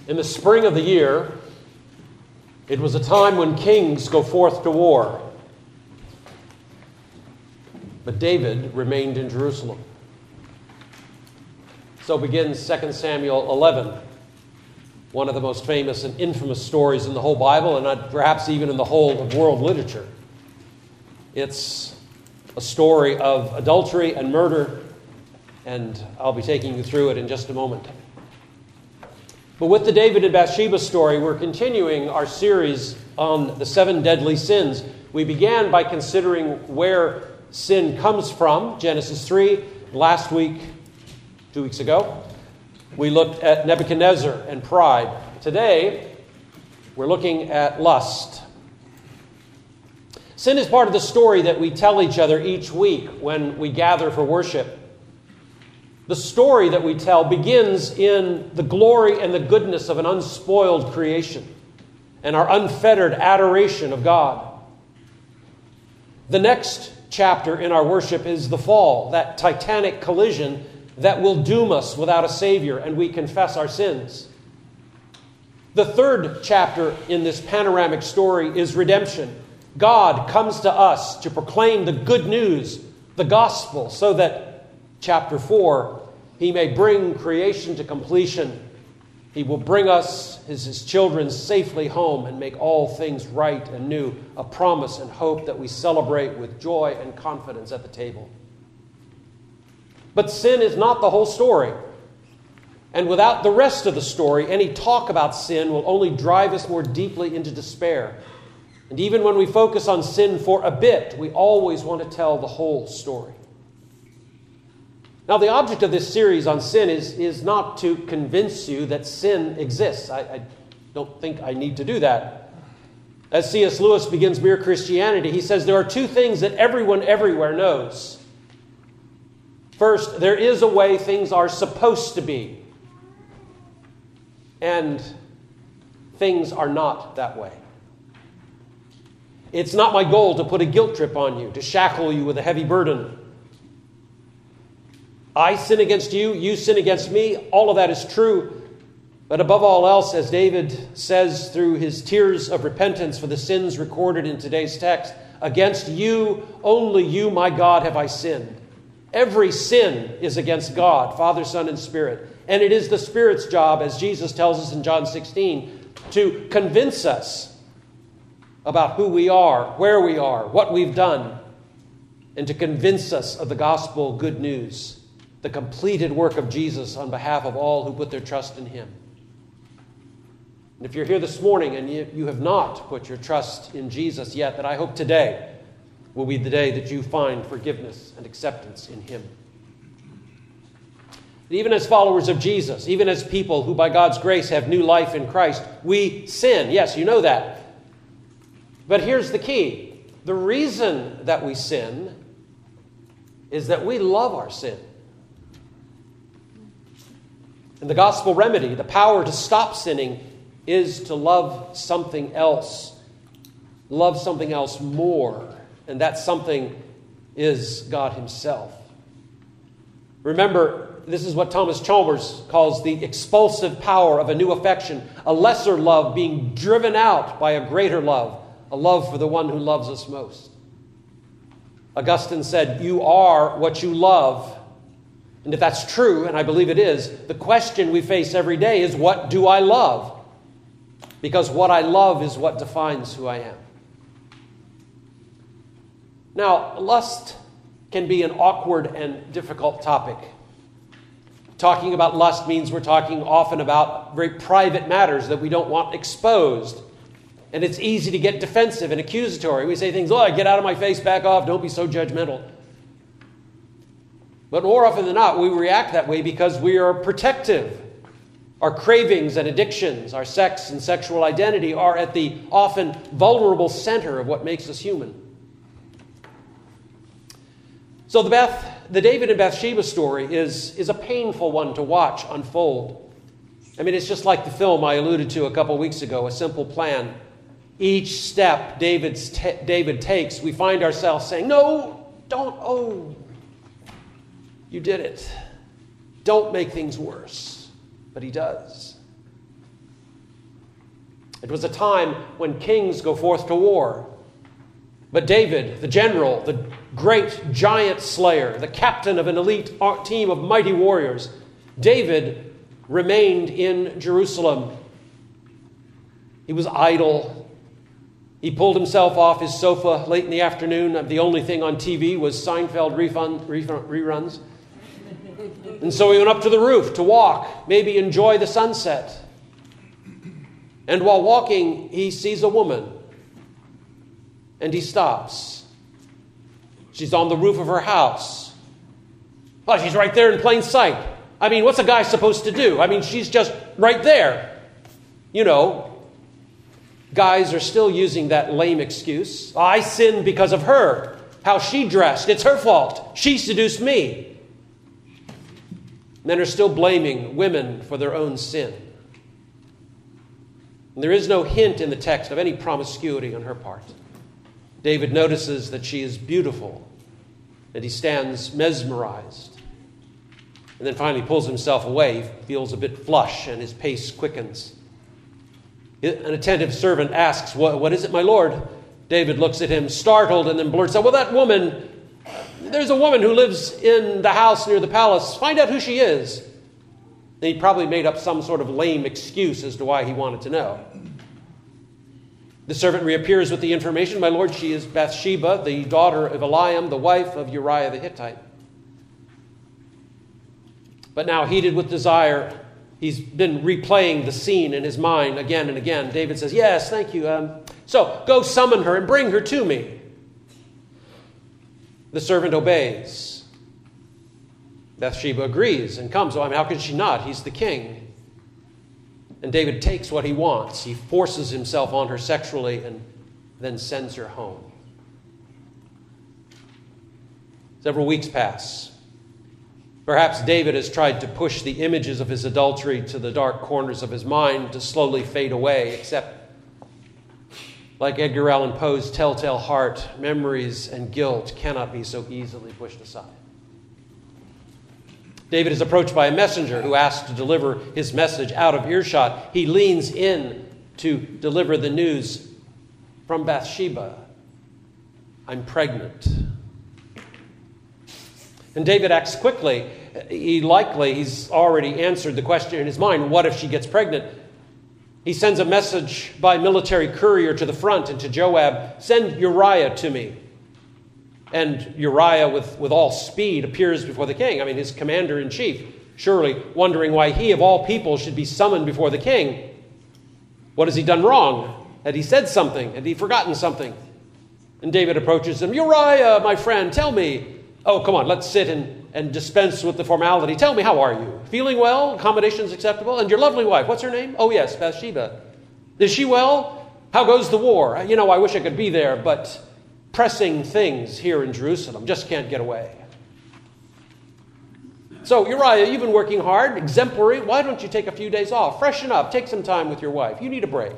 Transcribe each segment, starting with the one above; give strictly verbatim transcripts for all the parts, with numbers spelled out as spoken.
In the spring of the year, it was a time when kings go forth to war. But David remained in Jerusalem. So begins Second Samuel eleven, one of the most famous and infamous stories in the whole Bible, and perhaps even in the whole of world literature. It's a story of adultery and murder, and I'll be taking you through it in just a moment. But with the David and Bathsheba story, we're continuing our series on the seven deadly sins. We began by considering where sin comes from, Genesis three. Last week, two weeks ago, we looked at Nebuchadnezzar and pride. Today, we're looking at lust. Sin is part of the story that we tell each other each week when we gather for worship. The story that we tell begins in the glory and the goodness of an unspoiled creation and our unfettered adoration of God. The next chapter in our worship is the fall, that titanic collision that will doom us without a Savior, and we confess our sins. The third chapter in this panoramic story is redemption. God comes to us to proclaim the good news, the gospel, so that Chapter four, he may bring creation to completion. He will bring us, his, his children, safely home and make all things right and new, a promise and hope that we celebrate with joy and confidence at the table. But sin is not the whole story. And without the rest of the story, any talk about sin will only drive us more deeply into despair. And even when we focus on sin for a bit, we always want to tell the whole story. Now, the object of this series on sin is, is not to convince you that sin exists. I, I don't think I need to do that. As C S Lewis begins Mere Christianity, he says there are two things that everyone everywhere knows. First, there is a way things are supposed to be. And things are not that way. It's not my goal to put a guilt trip on you, to shackle you with a heavy burden. I sin against you, you sin against me. All of that is true. But above all else, as David says through his tears of repentance for the sins recorded in today's text, against you, only you, my God, have I sinned. Every sin is against God, Father, Son, and Spirit. And it is the Spirit's job, as Jesus tells us in John sixteen, to convince us about who we are, where we are, what we've done, and to convince us of the gospel good news, the completed work of Jesus on behalf of all who put their trust in him. And if you're here this morning and you, you have not put your trust in Jesus yet, then I hope today will be the day that you find forgiveness and acceptance in him. And even as followers of Jesus, even as people who by God's grace have new life in Christ, we sin. Yes, you know that. But here's the key. The reason that we sin is that we love our sin. And the gospel remedy, the power to stop sinning, is to love something else. Love something else more. And that something is God himself. Remember, this is what Thomas Chalmers calls the expulsive power of a new affection, a lesser love being driven out by a greater love, a love for the one who loves us most. Augustine said, you are what you love. And if that's true, and I believe it is, the question we face every day is, what do I love? Because what I love is what defines who I am. Now, lust can be an awkward and difficult topic. Talking about lust means we're talking often about very private matters that we don't want exposed. And it's easy to get defensive and accusatory. We say things, oh, get out of my face, back off, don't be so judgmental. But more often than not, we react that way because we are protective. Our cravings and addictions, our sex and sexual identity are at the often vulnerable center of what makes us human. So the Beth, the David and Bathsheba story is, is a painful one to watch unfold. I mean, it's just like the film I alluded to a couple weeks ago, A Simple Plan. Each step David's t- David takes, we find ourselves saying, no, don't, oh, you did it. Don't make things worse. But he does. It was a time when kings go forth to war. But David, the general, the great giant slayer, the captain of an elite team of mighty warriors, David remained in Jerusalem. He was idle. He pulled himself off his sofa late in the afternoon. The only thing on T V was Seinfeld refund, refund, reruns. And so he went up to the roof to walk, maybe enjoy the sunset. And while walking, he sees a woman. And he stops. She's on the roof of her house. Well, she's right there in plain sight. I mean, what's a guy supposed to do? I mean, she's just right there. You know, guys are still using that lame excuse. I sinned because of her. How she dressed. It's her fault. She seduced me. Men are still blaming women for their own sin. And there is no hint in the text of any promiscuity on her part. David notices that she is beautiful, and he stands mesmerized. And then finally pulls himself away. He feels a bit flush, and his pace quickens. An attentive servant asks, what, what is it, my lord? David looks at him, startled, and then blurts out, well, that woman, there's a woman who lives in the house near the palace. Find out who she is. And he probably made up some sort of lame excuse as to why he wanted to know. The servant reappears with the information. My lord, she is Bathsheba, the daughter of Eliam, the wife of Uriah the Hittite. But now, heated with desire, he's been replaying the scene in his mind again and again. David says, yes, thank you. Um, so, go summon her and bring her to me. The servant obeys. Bathsheba agrees and comes. Oh, I mean, how could she not? He's the king. And David takes what he wants. He forces himself on her sexually and then sends her home. Several weeks pass. Perhaps David has tried to push the images of his adultery to the dark corners of his mind to slowly fade away, except, like Edgar Allan Poe's Telltale Heart, memories and guilt cannot be so easily pushed aside. David is approached by a messenger who asks to deliver his message out of earshot. He leans in to deliver the news from Bathsheba. I'm pregnant. And David acts quickly. He likely, he's already answered the question in his mind, what if she gets pregnant? He sends a message by military courier to the front and to Joab, send Uriah to me. And Uriah, with, with all speed, appears before the king. I mean, his commander-in-chief, surely wondering why he, of all people, should be summoned before the king. What has he done wrong? Had he said something? Had he forgotten something? And David approaches him. Uriah, my friend, tell me. Oh, come on, let's sit and, and dispense with the formality. Tell me, how are you? Feeling well? Accommodations acceptable? And your lovely wife, what's her name? Oh, yes, Bathsheba. Is she well? How goes the war? You know, I wish I could be there, but pressing things here in Jerusalem. Just can't get away. So, Uriah, you've been working hard, exemplary. Why don't you take a few days off? Freshen up. Take some time with your wife. You need a break.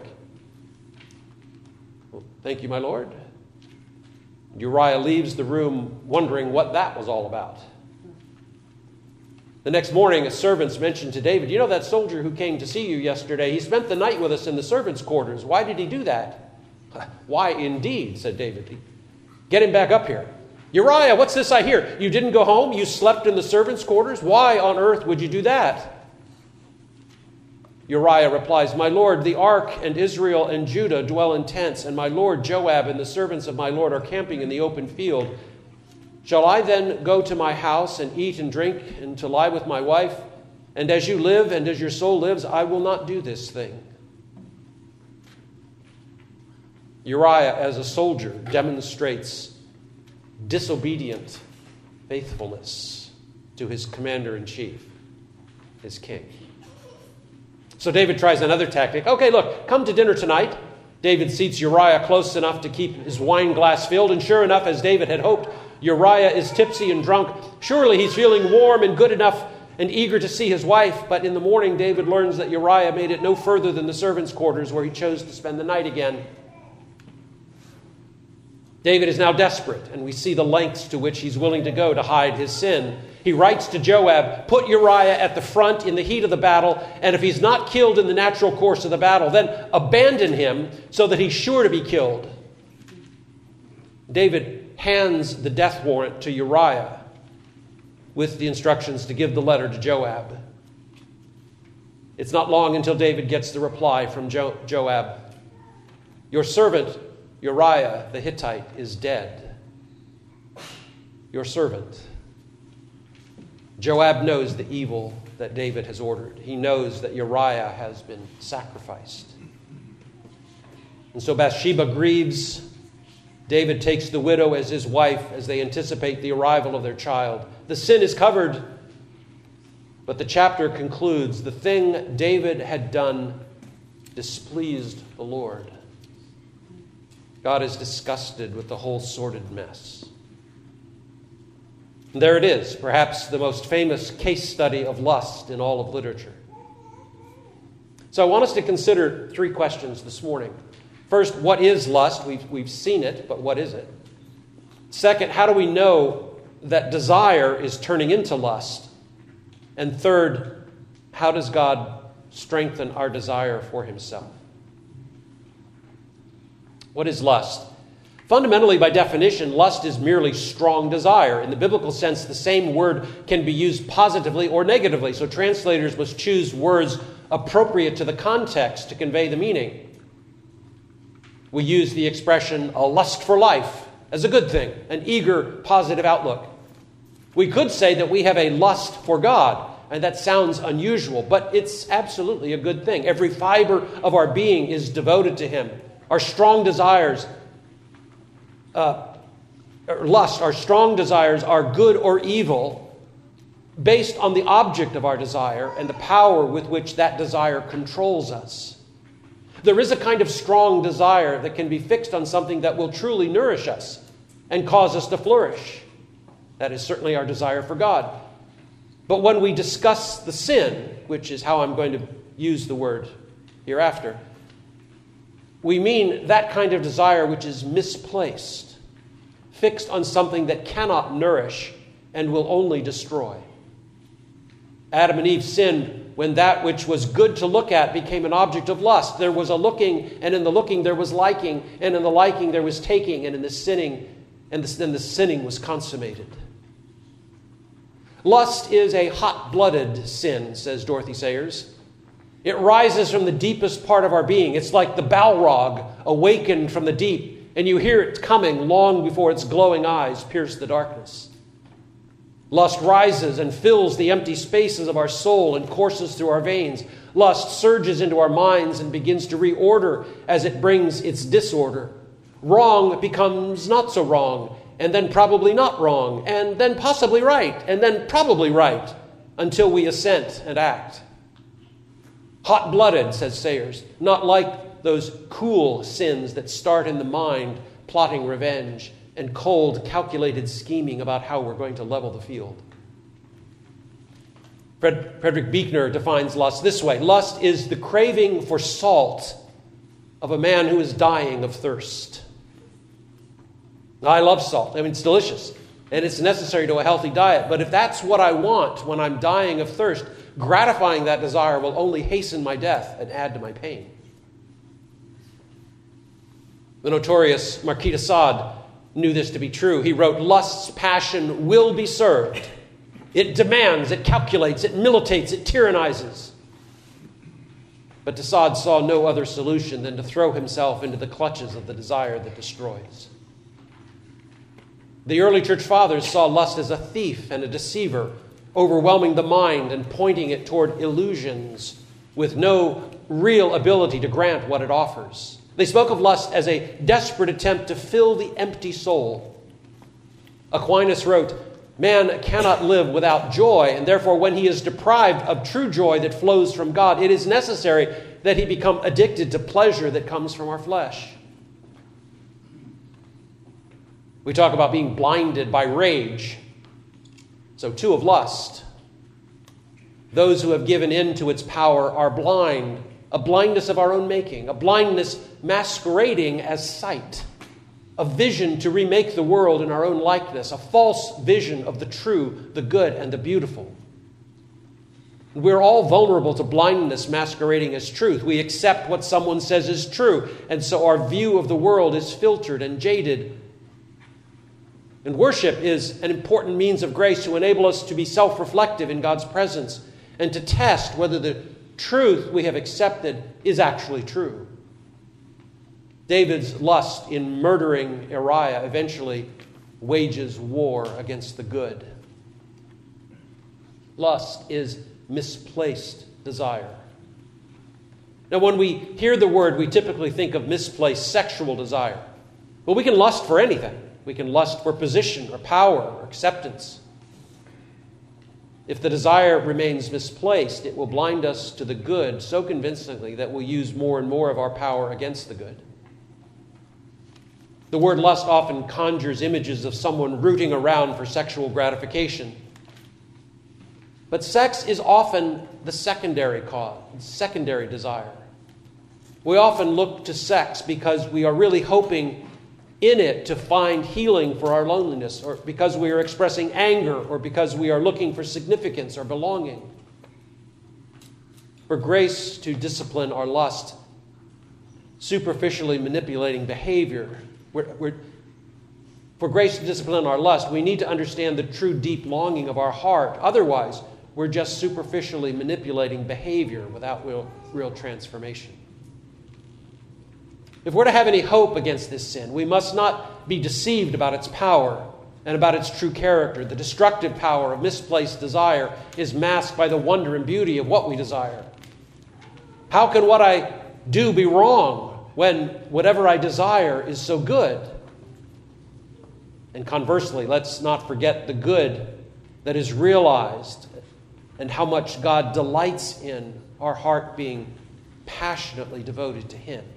Well, thank you, my lord. Uriah leaves the room wondering what that was all about. The next morning, a servant's mentioned to David, you know that soldier who came to see you yesterday? He spent the night with us in the servants' quarters. Why did he do that? Why, indeed, said David. Get him back up here. Uriah, what's this I hear? You didn't go home? You slept in the servants' quarters? Why on earth would you do that? Uriah replies, my lord, the ark and Israel and Judah dwell in tents, and my lord Joab and the servants of my lord are camping in the open field. Shall I then go to my house and eat and drink and to lie with my wife? And as you live and as your soul lives, I will not do this thing. Uriah, as a soldier, demonstrates disobedient faithfulness to his commander-in-chief, his king. So David tries another tactic. Okay, look, come to dinner tonight. David seats Uriah close enough to keep his wine glass filled, and sure enough, as David had hoped, Uriah is tipsy and drunk. Surely he's feeling warm and good enough and eager to see his wife, but in the morning David learns that Uriah made it no further than the servants' quarters, where he chose to spend the night again. David is now desperate, and we see the lengths to which he's willing to go to hide his sin. He writes to Joab, put Uriah at the front in the heat of the battle, and if he's not killed in the natural course of the battle, then abandon him so that he's sure to be killed. David hands the death warrant to Uriah with the instructions to give the letter to Joab. It's not long until David gets the reply from jo- Joab. Your servant Uriah the Hittite is dead. Your servant. Joab knows the evil that David has ordered. He knows that Uriah has been sacrificed. And so Bathsheba grieves. David takes the widow as his wife as they anticipate the arrival of their child. The sin is covered, but the chapter concludes, the thing David had done displeased the Lord. God is disgusted with the whole sordid mess. And there it is, perhaps the most famous case study of lust in all of literature. So I want us to consider three questions this morning. First, what is lust? We've, we've seen it, but what is it? Second, how do we know that desire is turning into lust? And third, how does God strengthen our desire for himself? What is lust? Fundamentally, by definition, lust is merely strong desire. In the biblical sense, the same word can be used positively or negatively, so translators must choose words appropriate to the context to convey the meaning. We use the expression a lust for life as a good thing, an eager, positive outlook. We could say that we have a lust for God, and that sounds unusual, but it's absolutely a good thing. Every fiber of our being is devoted to him. Our strong desires, uh, or lust, our strong desires are good or evil based on the object of our desire and the power with which that desire controls us. There is a kind of strong desire that can be fixed on something that will truly nourish us and cause us to flourish. That is certainly our desire for God. But when we discuss the sin, which is how I'm going to use the word hereafter, we mean that kind of desire which is misplaced, fixed on something that cannot nourish and will only destroy. Adam and Eve sinned when that which was good to look at became an object of lust. There was a looking, and in the looking there was liking, and in the liking there was taking, and in the sinning, and then the sinning was consummated. Lust is a hot-blooded sin, says Dorothy Sayers. It rises from the deepest part of our being. It's like the Balrog awakened from the deep, and you hear it coming long before its glowing eyes pierce the darkness. Lust rises and fills the empty spaces of our soul and courses through our veins. Lust surges into our minds and begins to reorder as it brings its disorder. Wrong becomes not so wrong, and then probably not wrong, and then possibly right, and then probably right, until we assent and act. Hot-blooded, says Sayers, not like those cool sins that start in the mind, plotting revenge, and cold, calculated scheming about how we're going to level the field. Fred, Frederick Buechner defines lust this way. Lust is the craving for salt of a man who is dying of thirst. Now, I love salt. I mean, it's delicious, and it's necessary to a healthy diet. But if that's what I want when I'm dying of thirst, gratifying that desire will only hasten my death and add to my pain. The notorious Marquis de Sade knew this to be true. He wrote, lust's passion will be served. It demands, it calculates, it militates, it tyrannizes. But de Sade saw no other solution than to throw himself into the clutches of the desire that destroys. The early church fathers saw lust as a thief and a deceiver, overwhelming the mind and pointing it toward illusions with no real ability to grant what it offers. They spoke of lust as a desperate attempt to fill the empty soul. Aquinas wrote, man cannot live without joy, and therefore when he is deprived of true joy that flows from God, it is necessary that he become addicted to pleasure that comes from our flesh. We talk about being blinded by rage. So too of lust. Those who have given in to its power are blind, a blindness of our own making, a blindness masquerading as sight. a vision to remake the world in our own likeness, a false vision of the true, the good, and the beautiful. We're all vulnerable to blindness masquerading as truth. We accept what someone says is true, and so our view of the world is filtered and jaded. And worship is an important means of grace to enable us to be self-reflective in God's presence and to test whether the truth we have accepted is actually true. David's lust in murdering Uriah eventually wages war against the good. Lust is misplaced desire. Now, when we hear the word, we typically think of misplaced sexual desire. But we can lust for anything. We can lust for position or power or acceptance. If the desire remains misplaced, it will blind us to the good so convincingly that we'll use more and more of our power against the good. The word lust often conjures images of someone rooting around for sexual gratification. But sex is often the secondary cause, secondary desire. We often look to sex because we are really hoping in it to find healing for our loneliness, or because we are expressing anger, or because we are looking for significance or belonging. For grace to discipline our lust, superficially manipulating behavior, we're, we're, for grace to discipline our lust, we need to understand the true deep longing of our heart. Otherwise, we're just superficially manipulating behavior without real, real transformation. If we're to have any hope against this sin, we must not be deceived about its power and about its true character. The destructive power of misplaced desire is masked by the wonder and beauty of what we desire. How can what I do be wrong when whatever I desire is so good? And conversely, let's not forget the good that is realized and how much God delights in our heart being passionately devoted to Him.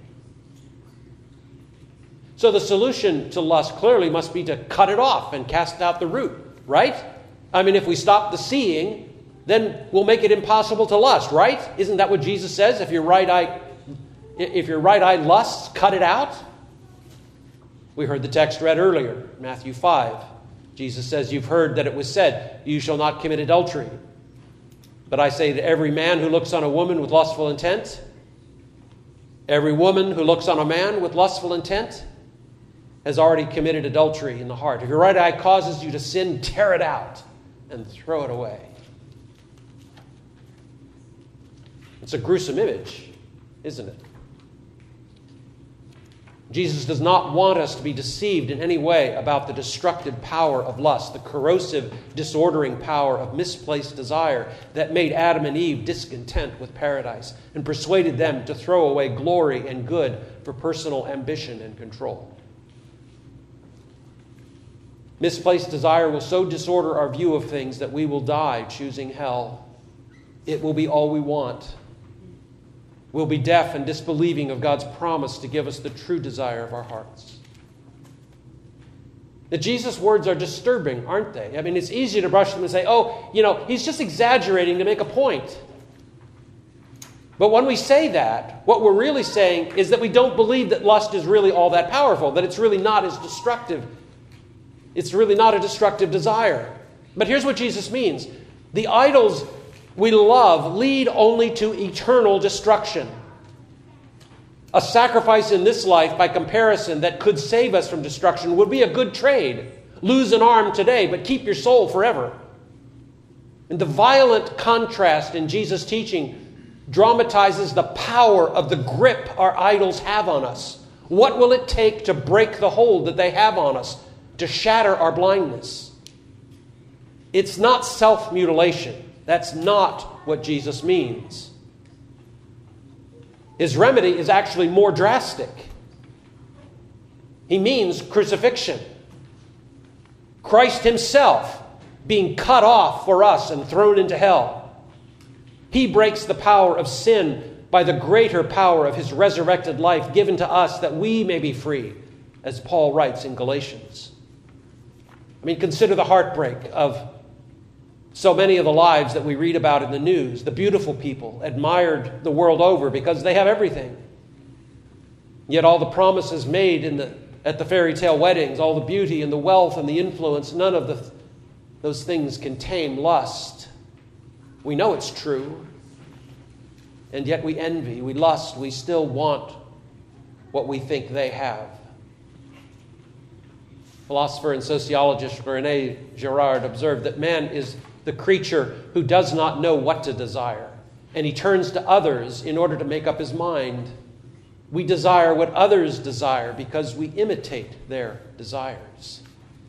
So the solution to lust clearly must be to cut it off and cast out the root, right? I mean, if we stop the seeing, then we'll make it impossible to lust, right? Isn't that what Jesus says? If your right eye, if your right eye lusts, cut it out. We heard the text read earlier, Matthew five. Jesus says, "You've heard that it was said, 'You shall not commit adultery.' But I say to every man who looks on a woman with lustful intent, every woman who looks on a man with lustful intent has already committed adultery in the heart. If your right eye causes you to sin, tear it out and throw it away." It's a gruesome image, isn't it? Jesus does not want us to be deceived in any way about the destructive power of lust, the corrosive, disordering power of misplaced desire that made Adam and Eve discontent with paradise and persuaded them to throw away glory and good for personal ambition and control. Misplaced desire will so disorder our view of things that we will die choosing hell. It will be all we want. We'll be deaf and disbelieving of God's promise to give us the true desire of our hearts. The Jesus' words are disturbing, aren't they? I mean, it's easy to brush them and say, oh, you know, he's just exaggerating to make a point. But when we say that, what we're really saying is that we don't believe that lust is really all that powerful, that it's really not as destructive. It's really not a destructive desire. But here's what Jesus means. The idols we love lead only to eternal destruction. A sacrifice in this life, by comparison, that could save us from destruction would be a good trade. Lose an arm today, but keep your soul forever. And the violent contrast in Jesus' teaching dramatizes the power of the grip our idols have on us. What will it take to break the hold that they have on us, to shatter our blindness? It's not self-mutilation. That's not what Jesus means. His remedy is actually more drastic. He means crucifixion. Christ himself being cut off for us and thrown into hell. He breaks the power of sin by the greater power of his resurrected life given to us that we may be free, as Paul writes in Galatians. I mean, consider the heartbreak of so many of the lives that we read about in the news. The beautiful people admired the world over because they have everything. Yet all the promises made in the at the fairy tale weddings, all the beauty and the wealth and the influence, none of the, those things can tame lust. We know it's true, and yet we envy, we lust, we still want what we think they have. Philosopher and sociologist René Girard observed that man is the creature who does not know what to desire, and he turns to others in order to make up his mind. We desire what others desire because we imitate their desires.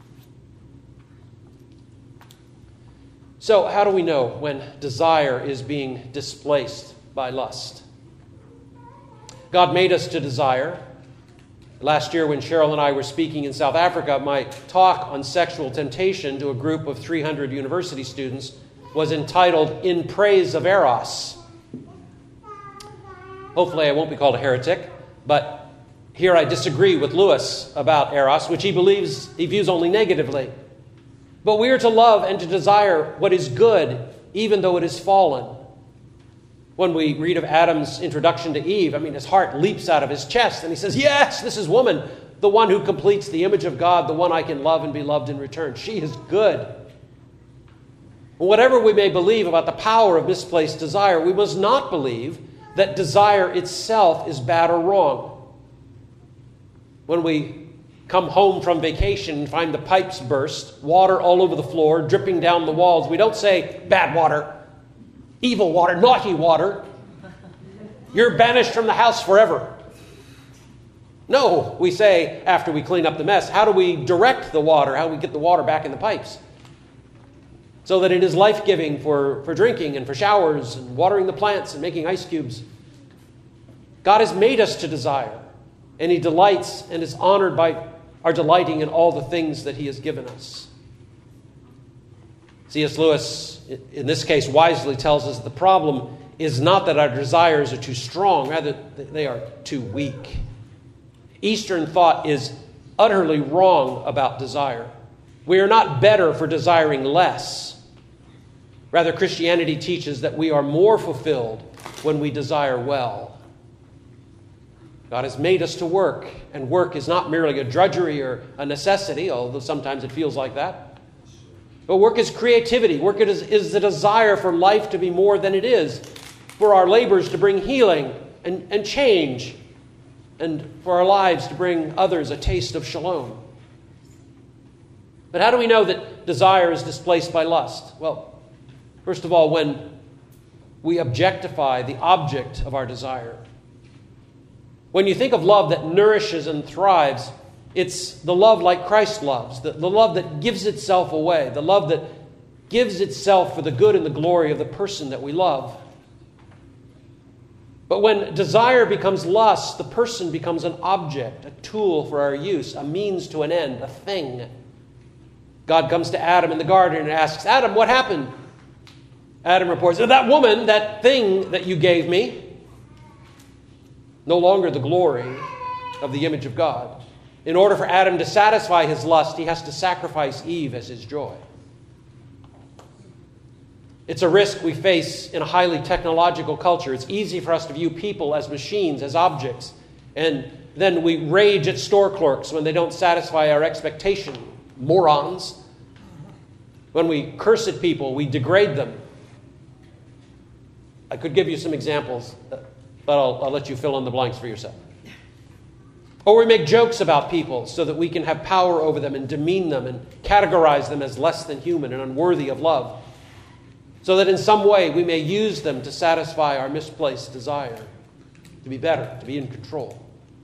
So, how do we know when desire is being displaced by lust? God made us to desire. Last year, when Cheryl and I were speaking in South Africa, my talk on sexual temptation to a group of three hundred university students was entitled In Praise of Eros. Hopefully I won't be called a heretic, but here I disagree with Lewis about Eros, which he believes he views only negatively. But we are to love and to desire what is good, even though it is fallen. When we read of Adam's introduction to Eve, I mean, his heart leaps out of his chest, and he says, yes, this is woman, the one who completes the image of God, the one I can love and be loved in return. She is good. Whatever we may believe about the power of misplaced desire, we must not believe that desire itself is bad or wrong. When we come home from vacation and find the pipes burst, water all over the floor, dripping down the walls, we don't say, bad water, evil water, naughty water. You're banished from the house forever. No, we say, after we clean up the mess, how do we direct the water? How do we get the water back in the pipes? So that it is life-giving for, for drinking and for showers and watering the plants and making ice cubes. God has made us to desire, and he delights and is honored by our delighting in all the things that he has given us. C S Lewis, in this case, wisely tells us the problem is not that our desires are too strong, rather they are too weak. Eastern thought is utterly wrong about desire. We are not better for desiring less. Rather, Christianity teaches that we are more fulfilled when we desire well. God has made us to work, and work is not merely a drudgery or a necessity, although sometimes it feels like that. But work is creativity. Work is, is the desire for life to be more than it is, for our labors to bring healing and, and change, and for our lives to bring others a taste of shalom. But how do we know that desire is displaced by lust? Well, first of all, when we objectify the object of our desire. When you think of love that nourishes and thrives, it's the love like Christ loves, the, the love that gives itself away, the love that gives itself for the good and the glory of the person that we love. But when desire becomes lust, the person becomes an object, a tool for our use, a means to an end, a thing. God comes to Adam in the garden and asks, Adam, what happened? Adam reports, that woman, that thing that you gave me, no longer the glory of the image of God. In order for Adam to satisfy his lust, he has to sacrifice Eve as his joy. It's a risk we face in a highly technological culture. It's easy for us to view people as machines, as objects, and then we rage at store clerks when they don't satisfy our expectation. Morons. When we curse at people, we degrade them. I could give you some examples, but I'll, I'll let you fill in the blanks for yourself. Or we make jokes about people so that we can have power over them and demean them and categorize them as less than human and unworthy of love, so that in some way we may use them to satisfy our misplaced desire, to be better, to be in control.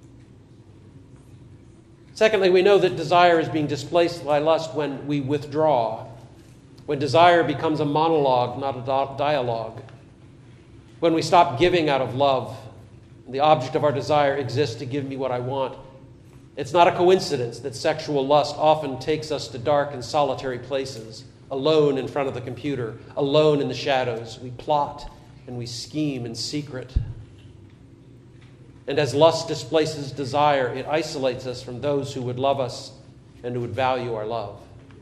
Secondly, we know that desire is being displaced by lust when we withdraw, when desire becomes a monologue, not a dialogue, when we stop giving out of love. The object of our desire exists to give me what I want. It's not a coincidence that sexual lust often takes us to dark and solitary places, alone in front of the computer, alone in the shadows. We plot and we scheme in secret. And as lust displaces desire, it isolates us from those who would love us and who would value our love.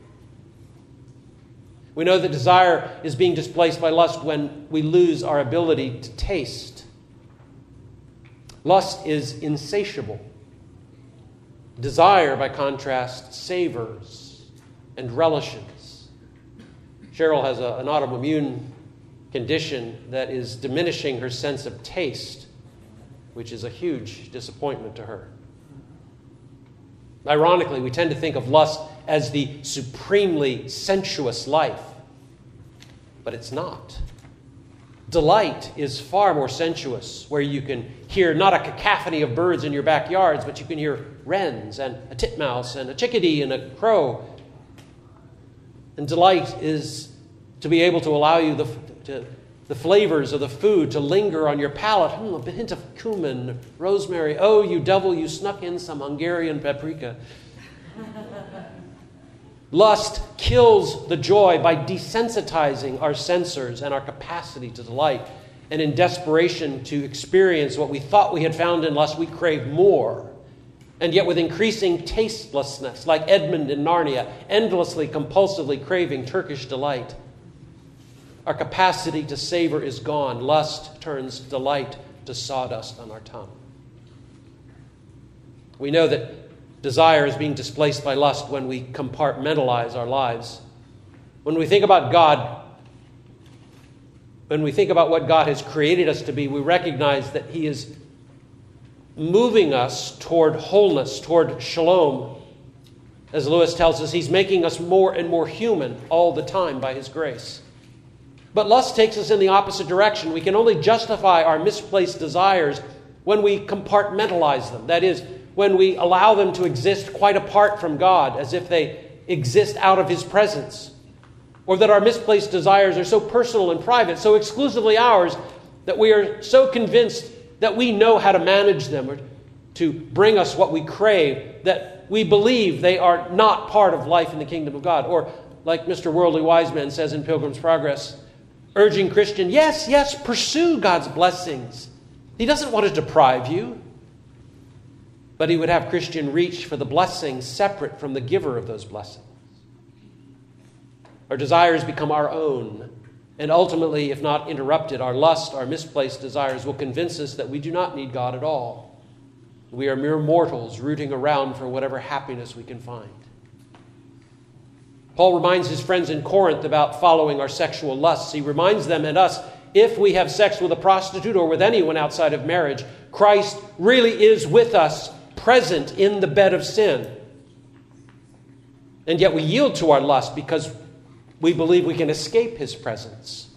We know that desire is being displaced by lust when we lose our ability to taste. Lust is insatiable. Desire, by contrast, savors and relishes. Cheryl has a, an autoimmune condition that is diminishing her sense of taste, which is a huge disappointment to her. Ironically, we tend to think of lust as the supremely sensuous life, but it's not. Delight is far more sensuous, where you can hear not a cacophony of birds in your backyards, but you can hear wrens and a titmouse and a chickadee and a crow. And delight is to be able to allow you the, to, the flavors of the food to linger on your palate. Hmm, a hint of cumin, rosemary. Oh, you devil, you snuck in some Hungarian paprika. Lust kills the joy by desensitizing our sensors and our capacity to delight. And in desperation to experience what we thought we had found in lust, we crave more. And yet with increasing tastelessness, like Edmund in Narnia, endlessly, compulsively craving Turkish delight. Our capacity to savor is gone. Lust turns delight to sawdust on our tongue. We know that desire is being displaced by lust when we compartmentalize our lives. When we think about God, when we think about what God has created us to be, we recognize that He is moving us toward wholeness, toward shalom. As Lewis tells us, He's making us more and more human all the time by His grace. But lust takes us in the opposite direction. We can only justify our misplaced desires when we compartmentalize them. That is, when we allow them to exist quite apart from God, as if they exist out of His presence. Or that our misplaced desires are so personal and private, so exclusively ours, that we are so convinced that we know how to manage them or to bring us what we crave, that we believe they are not part of life in the kingdom of God. Or, like Mister Worldly Wiseman says in Pilgrim's Progress, urging Christian, yes, yes, pursue God's blessings. He doesn't want to deprive you. But he would have Christian reach for the blessings separate from the giver of those blessings. Our desires become our own. And ultimately, if not interrupted, our lust, our misplaced desires will convince us that we do not need God at all. We are mere mortals rooting around for whatever happiness we can find. Paul reminds his friends in Corinth about following our sexual lusts. He reminds them and us, if we have sex with a prostitute or with anyone outside of marriage, Christ really is with us, present in the bed of sin. And yet we yield to our lust because we believe we can escape His presence.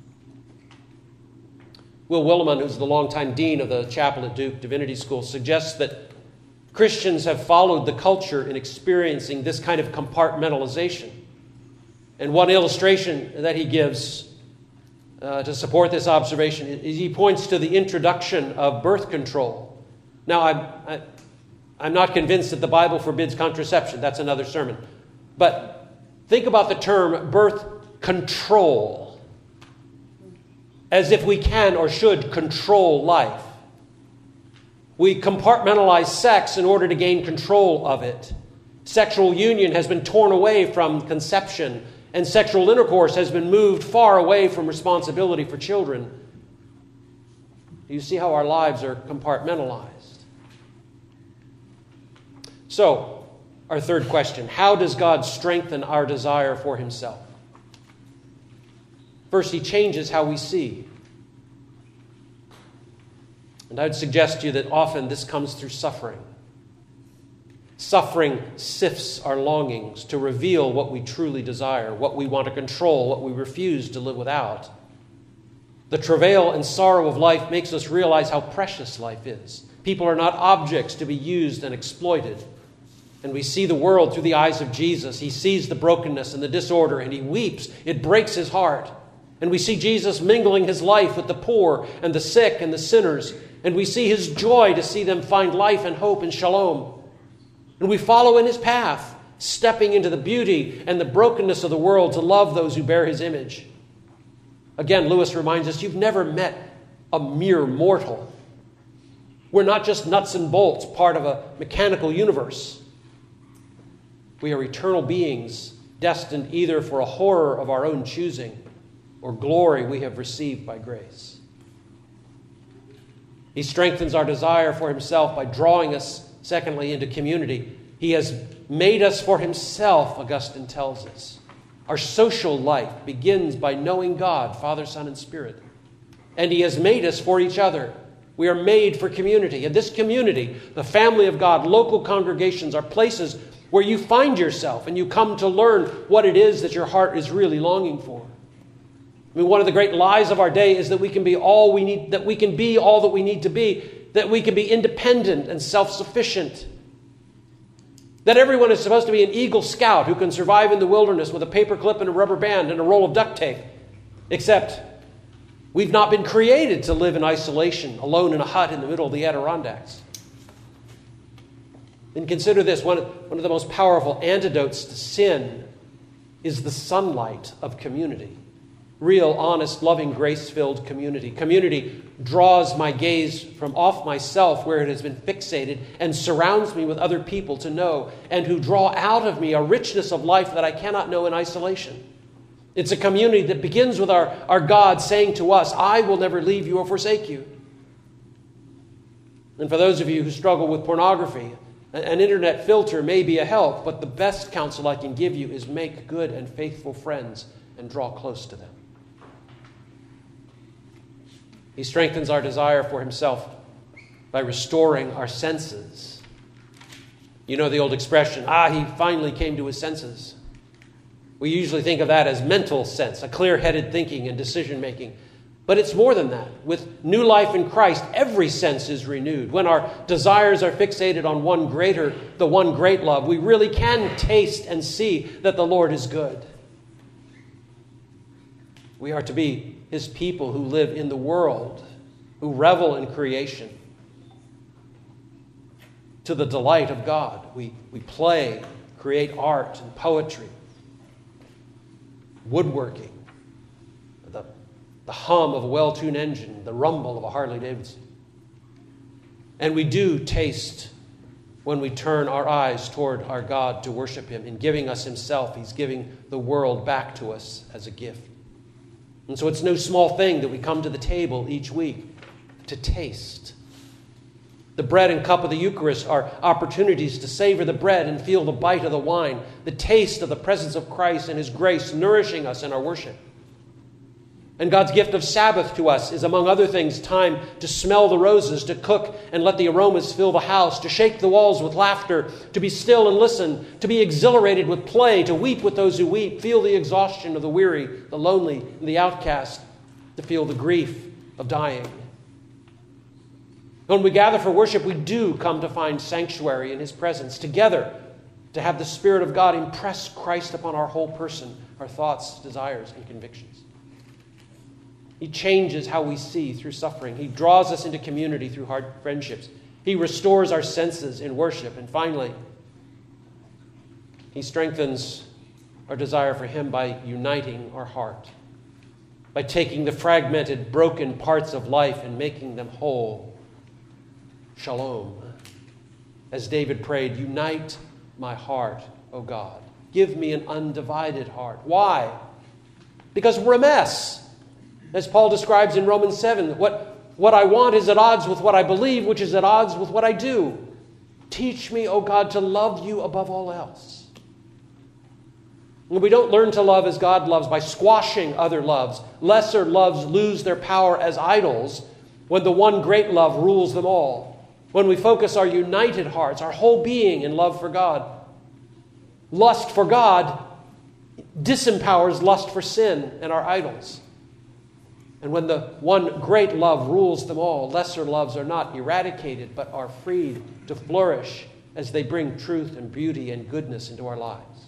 Will Willimon, who's the longtime dean of the chapel at Duke Divinity School, suggests that Christians have followed the culture in experiencing this kind of compartmentalization. And one illustration that he gives uh, to support this observation is he points to the introduction of birth control. Now, I'm, I, I'm not convinced that the Bible forbids contraception. That's another sermon. But think about the term birth control as if we can or should control life. We compartmentalize sex in order to gain control of it. Sexual union has been torn away from conception, and sexual intercourse has been moved far away from responsibility for children. You see how our lives are compartmentalized. So, our third question, how does God strengthen our desire for Himself? First, He changes how we see. And I would suggest to you that often this comes through suffering. Suffering sifts our longings to reveal what we truly desire, what we want to control, what we refuse to live without. The travail and sorrow of life makes us realize how precious life is. People are not objects to be used and exploited. And we see the world through the eyes of Jesus. He sees the brokenness and the disorder, and He weeps. It breaks His heart. And we see Jesus mingling His life with the poor and the sick and the sinners. And we see His joy to see them find life and hope and shalom. And we follow in His path, stepping into the beauty and the brokenness of the world to love those who bear His image. Again, Lewis reminds us, you've never met a mere mortal. We're not just nuts and bolts, part of a mechanical universe. We are eternal beings, destined either for a horror of our own choosing or glory we have received by grace. He strengthens our desire for Himself by drawing us Secondly, into community. He has made us for himself, Augustine tells us. Our social life begins by knowing God, Father, Son, and Spirit. And he has made us for each other. We are made for community. And this community, the family of God, local congregations, are places where you find yourself and you come to learn what it is that your heart is really longing for. I mean, one of the great lies of our day is that we can be all we need, that we can be all that we need to be, that we can be independent and self-sufficient. That everyone is supposed to be an Eagle Scout who can survive in the wilderness with a paperclip and a rubber band and a roll of duct tape. Except we've not been created to live in isolation, alone in a hut in the middle of the Adirondacks. And consider this, one of, one of the most powerful antidotes to sin is the sunlight of community. Real, honest, loving, grace-filled community. Community draws my gaze from off myself where it has been fixated and surrounds me with other people to know and who draw out of me a richness of life that I cannot know in isolation. It's a community that begins with our, our God saying to us, I will never leave you or forsake you. And for those of you who struggle with pornography, an internet filter may be a help, but the best counsel I can give you is make good and faithful friends and draw close to them. He strengthens our desire for himself by restoring our senses. You know the old expression, ah, he finally came to his senses. We usually think of that as mental sense, a clear-headed thinking and decision-making. But it's more than that. With new life in Christ, every sense is renewed. When our desires are fixated on one greater, the one great love, we really can taste and see that the Lord is good. We are to be his people who live in the world, who revel in creation. To the delight of God, we, we play, create art and poetry, woodworking, the, the hum of a well-tuned engine, the rumble of a Harley Davidson. And we do taste when we turn our eyes toward our God to worship him. In giving us himself, he's giving the world back to us as a gift. And so it's no small thing that we come to the table each week to taste. The bread and cup of the Eucharist are opportunities to savor the bread and feel the bite of the wine, the taste of the presence of Christ and his grace nourishing us in our worship. And God's gift of Sabbath to us is, among other things, time to smell the roses, to cook and let the aromas fill the house, to shake the walls with laughter, to be still and listen, to be exhilarated with play, to weep with those who weep, feel the exhaustion of the weary, the lonely, and the outcast, to feel the grief of dying. When we gather for worship, we do come to find sanctuary in his presence, together to have the Spirit of God impress Christ upon our whole person, our thoughts, desires, and convictions. He changes how we see through suffering. He draws us into community through hard friendships. He restores our senses in worship. And finally, he strengthens our desire for him by uniting our heart, by taking the fragmented, broken parts of life and making them whole. Shalom. As David prayed, unite my heart, O God. Give me an undivided heart. Why? Because we're a mess. As Paul describes in Romans seven, what, what I want is at odds with what I believe, which is at odds with what I do. Teach me, O God, to love you above all else. And we don't learn to love as God loves by squashing other loves. Lesser loves lose their power as idols when the one great love rules them all. When we focus our united hearts, our whole being in love for God. Lust for God disempowers lust for sin and our idols. And when the one great love rules them all, lesser loves are not eradicated, but are freed to flourish as they bring truth and beauty and goodness into our lives.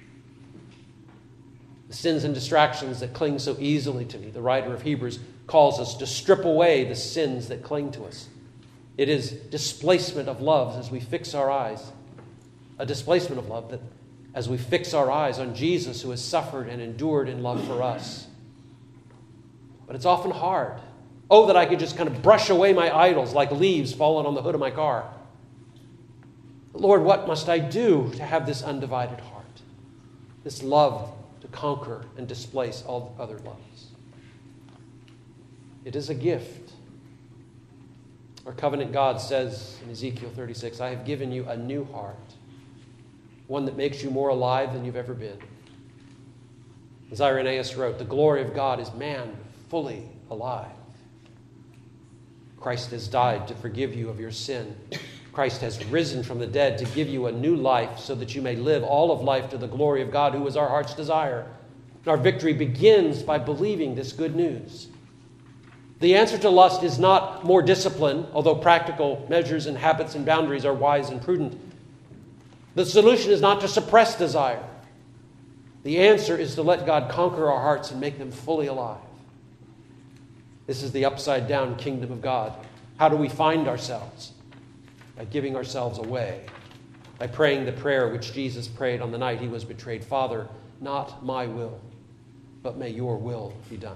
The sins and distractions that cling so easily to me, the writer of Hebrews calls us to strip away the sins that cling to us. It is displacement of love as we fix our eyes, a displacement of love that as we fix our eyes on Jesus who has suffered and endured in love for us. But it's often hard. Oh, that I could just kind of brush away my idols like leaves falling on the hood of my car. Lord, what must I do to have this undivided heart? This love to conquer and displace all other loves. It is a gift. Our covenant God says in Ezekiel thirty-six, I have given you a new heart, one that makes you more alive than you've ever been. As Irenaeus wrote, the glory of God is man fully alive. Christ has died to forgive you of your sin. Christ has risen from the dead to give you a new life so that you may live all of life to the glory of God, who is our heart's desire. And our victory begins by believing this good news. The answer to lust is not more discipline, although practical measures and habits and boundaries are wise and prudent. The solution is not to suppress desire. The answer is to let God conquer our hearts and make them fully alive. This is the upside-down kingdom of God. How do we find ourselves? By giving ourselves away. By praying the prayer which Jesus prayed on the night he was betrayed. Father, not my will, but may your will be done.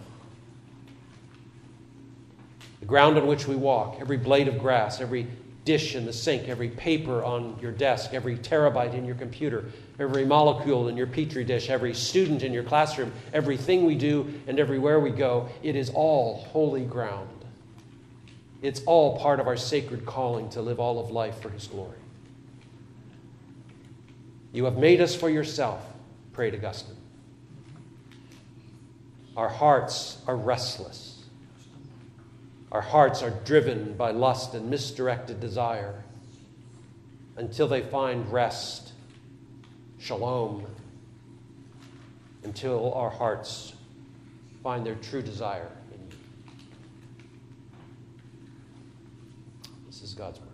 The ground on which we walk, every blade of grass, every dish in the sink, every paper on your desk, every terabyte in your computer, every molecule in your petri dish, every student in your classroom, everything we do and everywhere we go, it is all holy ground. It's all part of our sacred calling to live all of life for his glory. You have made us for yourself, prayed Augustine. Our hearts are restless. Our hearts are driven by lust and misdirected desire until they find rest, shalom, until our hearts find their true desire in you. This is God's word.